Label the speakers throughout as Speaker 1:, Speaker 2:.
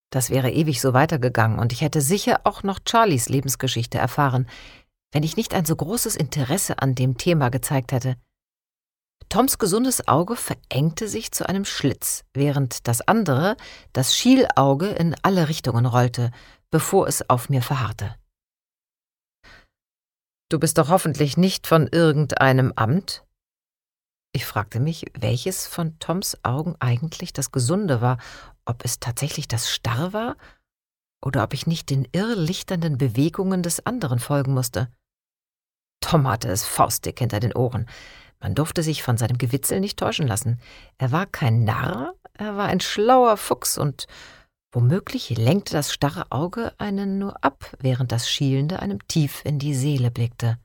Speaker 1: Das wäre ewig so weitergegangen und ich hätte sicher auch noch Charlies Lebensgeschichte erfahren, wenn ich nicht ein so großes Interesse an dem Thema gezeigt hätte. Toms gesundes Auge verengte sich zu einem Schlitz, während das andere, das Schielauge, in alle Richtungen rollte, bevor es auf mir verharrte. »Du bist doch hoffentlich nicht von irgendeinem Amt?« Ich fragte mich, welches von Toms Augen eigentlich das Gesunde war, ob es tatsächlich das Starr war oder ob ich nicht den irrlichternden Bewegungen des anderen folgen musste. Tom hatte es faustdick hinter den Ohren. Man durfte sich von seinem Gewitzel nicht täuschen lassen. Er war kein Narr, er war ein schlauer Fuchs und womöglich lenkte das starre Auge einen nur ab, während das Schielende einem tief in die Seele blickte.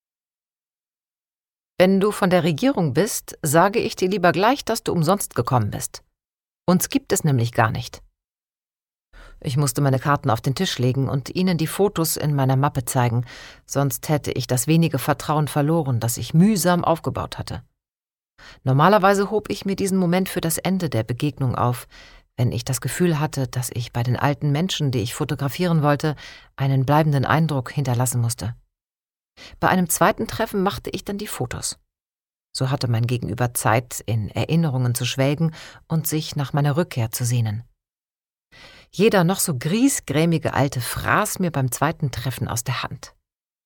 Speaker 1: »Wenn du von der Regierung bist, sage ich dir lieber gleich, dass du umsonst gekommen bist. Uns gibt es nämlich gar nicht.« Ich musste meine Karten auf den Tisch legen und ihnen die Fotos in meiner Mappe zeigen, sonst hätte ich das wenige Vertrauen verloren, das ich mühsam aufgebaut hatte. Normalerweise hob ich mir diesen Moment für das Ende der Begegnung auf, wenn ich das Gefühl hatte, dass ich bei den alten Menschen, die ich fotografieren wollte, einen bleibenden Eindruck hinterlassen musste. Bei einem zweiten Treffen machte ich dann die Fotos. So hatte mein Gegenüber Zeit, in Erinnerungen zu schwelgen und sich nach meiner Rückkehr zu sehnen. Jeder noch so griesgrämige Alte fraß mir beim zweiten Treffen aus der Hand.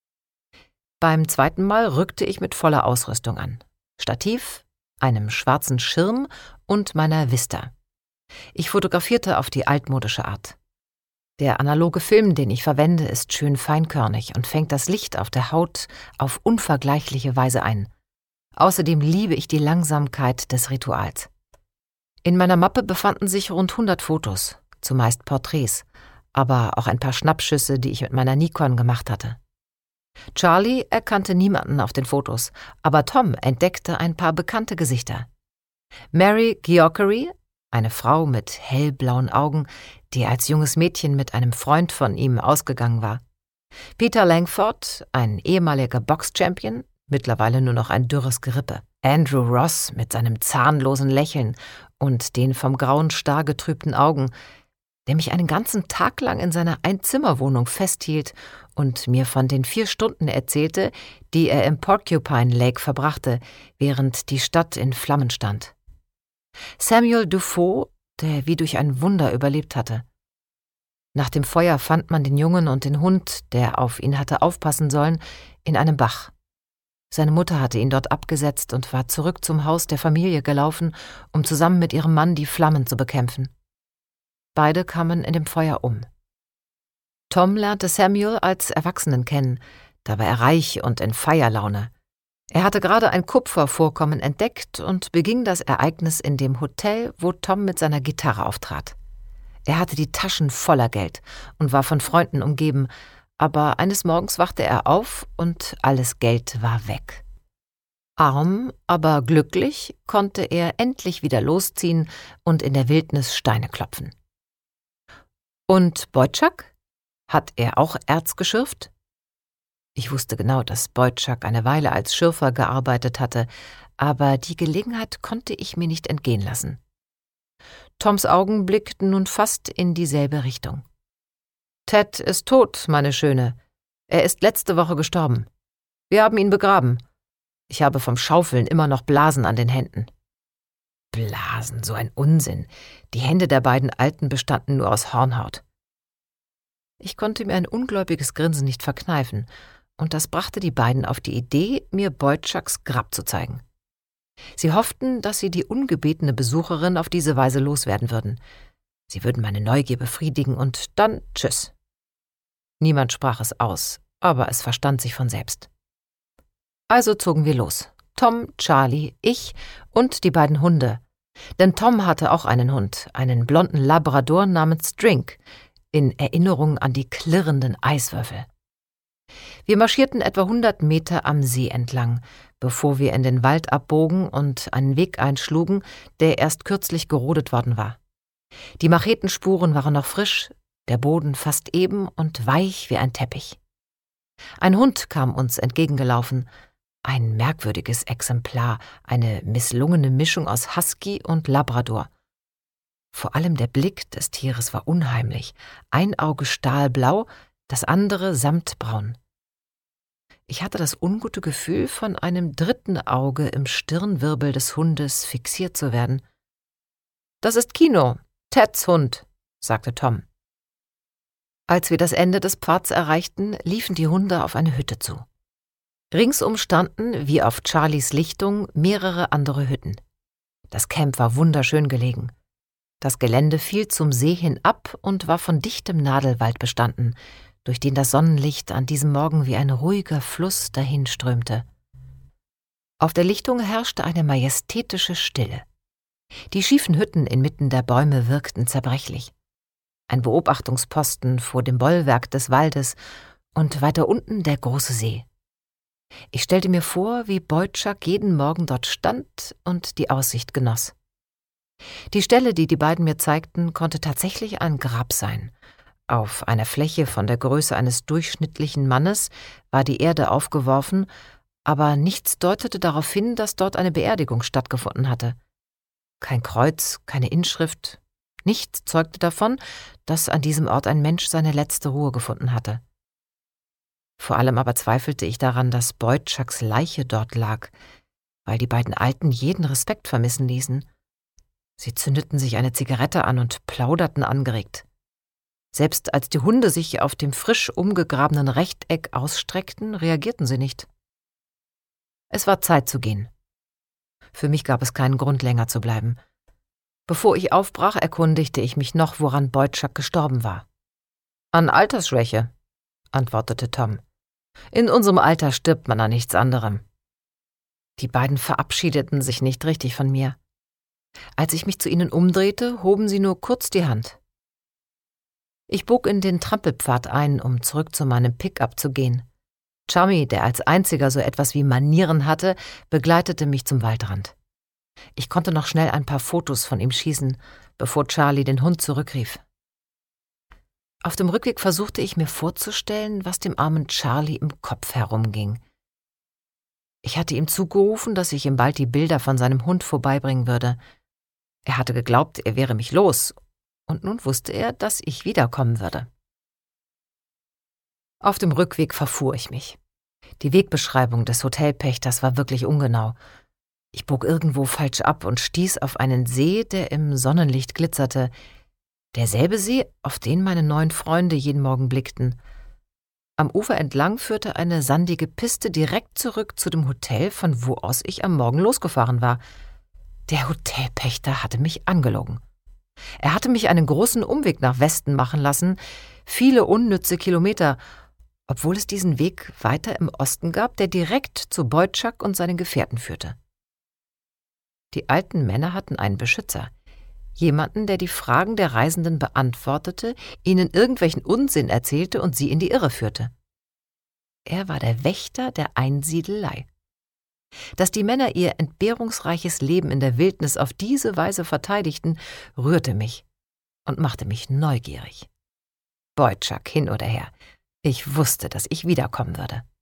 Speaker 1: Beim zweiten Mal rückte ich mit voller Ausrüstung an. Stativ, einem schwarzen Schirm und meiner Vista. Ich fotografierte auf die altmodische Art. Der analoge Film, den ich verwende, ist schön feinkörnig und fängt das Licht auf der Haut auf unvergleichliche Weise ein. Außerdem liebe ich die Langsamkeit des Rituals. In meiner Mappe befanden sich rund 100 Fotos, zumeist Porträts, aber auch ein paar Schnappschüsse, die ich mit meiner Nikon gemacht hatte. Charlie erkannte niemanden auf den Fotos, aber Tom entdeckte ein paar bekannte Gesichter. Mary Geoffrey, eine Frau mit hellblauen Augen, die als junges Mädchen mit einem Freund von ihm ausgegangen war. Peter Langford, ein ehemaliger Box-Champion, mittlerweile nur noch ein dürres Gerippe. Andrew Ross mit seinem zahnlosen Lächeln und den vom grauen Star getrübten Augen, der mich einen ganzen Tag lang in seiner Einzimmerwohnung festhielt und mir von den 4 Stunden erzählte, die er im Porcupine Lake verbrachte, während die Stadt in Flammen stand. Samuel Dufault, der wie durch ein Wunder überlebt hatte. Nach dem Feuer fand man den Jungen und den Hund, der auf ihn hatte aufpassen sollen, in einem Bach. Seine Mutter hatte ihn dort abgesetzt und war zurück zum Haus der Familie gelaufen, um zusammen mit ihrem Mann die Flammen zu bekämpfen. Beide kamen in dem Feuer um. Tom lernte Samuel als Erwachsenen kennen, da war er reich und in Feierlaune. Er hatte gerade ein Kupfervorkommen entdeckt und beging das Ereignis in dem Hotel, wo Tom mit seiner Gitarre auftrat. Er hatte die Taschen voller Geld und war von Freunden umgeben, aber eines Morgens wachte er auf und alles Geld war weg. Arm, aber glücklich, konnte er endlich wieder losziehen und in der Wildnis Steine klopfen. Und Boychuk? Hat er auch Erz geschürft? Ich wusste genau, dass Boychuk eine Weile als Schürfer gearbeitet hatte, aber die Gelegenheit konnte ich mir nicht entgehen lassen. Toms Augen blickten nun fast in dieselbe Richtung. »Ted ist tot, meine Schöne. Er ist letzte Woche gestorben. Wir haben ihn begraben. Ich habe vom Schaufeln immer noch Blasen an den Händen.« Blasen, so ein Unsinn. Die Hände der beiden Alten bestanden nur aus Hornhaut. Ich konnte mir ein ungläubiges Grinsen nicht verkneifen, und das brachte die beiden auf die Idee, mir Boychuks Grab zu zeigen. Sie hofften, dass sie die ungebetene Besucherin auf diese Weise loswerden würden. Sie würden meine Neugier befriedigen und dann tschüss. Niemand sprach es aus, aber es verstand sich von selbst. Also zogen wir los. Tom, Charlie, ich und die beiden Hunde. Denn Tom hatte auch einen Hund, einen blonden Labrador namens Drink, in Erinnerung an die klirrenden Eiswürfel. Wir marschierten etwa 100 Meter am See entlang, bevor wir in den Wald abbogen und einen Weg einschlugen, der erst kürzlich gerodet worden war. Die Machetenspuren waren noch frisch, der Boden fast eben und weich wie ein Teppich. Ein Hund kam uns entgegengelaufen, ein merkwürdiges Exemplar, eine misslungene Mischung aus Husky und Labrador. Vor allem der Blick des Tieres war unheimlich. Ein Auge stahlblau, das andere samtbraun. Ich hatte das ungute Gefühl, von einem dritten Auge im Stirnwirbel des Hundes fixiert zu werden. »Das ist Kino, Teds Hund«, sagte Tom. Als wir das Ende des Pfads erreichten, liefen die Hunde auf eine Hütte zu. Ringsum standen, wie auf Charlies Lichtung, mehrere andere Hütten. Das Camp war wunderschön gelegen. Das Gelände fiel zum See hin ab und war von dichtem Nadelwald bestanden, durch den das Sonnenlicht an diesem Morgen wie ein ruhiger Fluss dahinströmte. Auf der Lichtung herrschte eine majestätische Stille. Die schiefen Hütten inmitten der Bäume wirkten zerbrechlich. Ein Beobachtungsposten vor dem Bollwerk des Waldes und weiter unten der große See. Ich stellte mir vor, wie Boyczak jeden Morgen dort stand und die Aussicht genoss. Die Stelle, die die beiden mir zeigten, konnte tatsächlich ein Grab sein. Auf einer Fläche von der Größe eines durchschnittlichen Mannes war die Erde aufgeworfen, aber nichts deutete darauf hin, dass dort eine Beerdigung stattgefunden hatte. Kein Kreuz, keine Inschrift, nichts zeugte davon, dass an diesem Ort ein Mensch seine letzte Ruhe gefunden hatte. Vor allem aber zweifelte ich daran, dass Boyczaks Leiche dort lag, weil die beiden Alten jeden Respekt vermissen ließen. Sie zündeten sich eine Zigarette an und plauderten angeregt. Selbst als die Hunde sich auf dem frisch umgegrabenen Rechteck ausstreckten, reagierten sie nicht. Es war Zeit zu gehen. Für mich gab es keinen Grund, länger zu bleiben. Bevor ich aufbrach, erkundigte ich mich noch, woran Boyczak gestorben war. »An Altersschwäche«, antwortete Tom. »In unserem Alter stirbt man an nichts anderem.« Die beiden verabschiedeten sich nicht richtig von mir. Als ich mich zu ihnen umdrehte, hoben sie nur kurz die Hand. Ich bog in den Trampelpfad ein, um zurück zu meinem Pickup zu gehen. Chummy, der als einziger so etwas wie Manieren hatte, begleitete mich zum Waldrand. Ich konnte noch schnell ein paar Fotos von ihm schießen, bevor Charlie den Hund zurückrief. Auf dem Rückweg versuchte ich mir vorzustellen, was dem armen Charlie im Kopf herumging. Ich hatte ihm zugerufen, dass ich ihm bald die Bilder von seinem Hund vorbeibringen würde. Er hatte geglaubt, er wäre mich los, und nun wusste er, dass ich wiederkommen würde. Auf dem Rückweg verfuhr ich mich. Die Wegbeschreibung des Hotelpächters war wirklich ungenau. Ich bog irgendwo falsch ab und stieß auf einen See, der im Sonnenlicht glitzerte. Derselbe See, auf den meine neuen Freunde jeden Morgen blickten. Am Ufer entlang führte eine sandige Piste direkt zurück zu dem Hotel, von wo aus ich am Morgen losgefahren war. Der Hotelpächter hatte mich angelogen. Er hatte mich einen großen Umweg nach Westen machen lassen, viele unnütze Kilometer, obwohl es diesen Weg weiter im Osten gab, der direkt zu Boyczak und seinen Gefährten führte. Die alten Männer hatten einen Beschützer, jemanden, der die Fragen der Reisenden beantwortete, ihnen irgendwelchen Unsinn erzählte und sie in die Irre führte. Er war der Wächter der Einsiedelei. Dass die Männer ihr entbehrungsreiches Leben in der Wildnis auf diese Weise verteidigten, rührte mich und machte mich neugierig. Boyczak hin oder her, ich wusste, dass ich wiederkommen würde.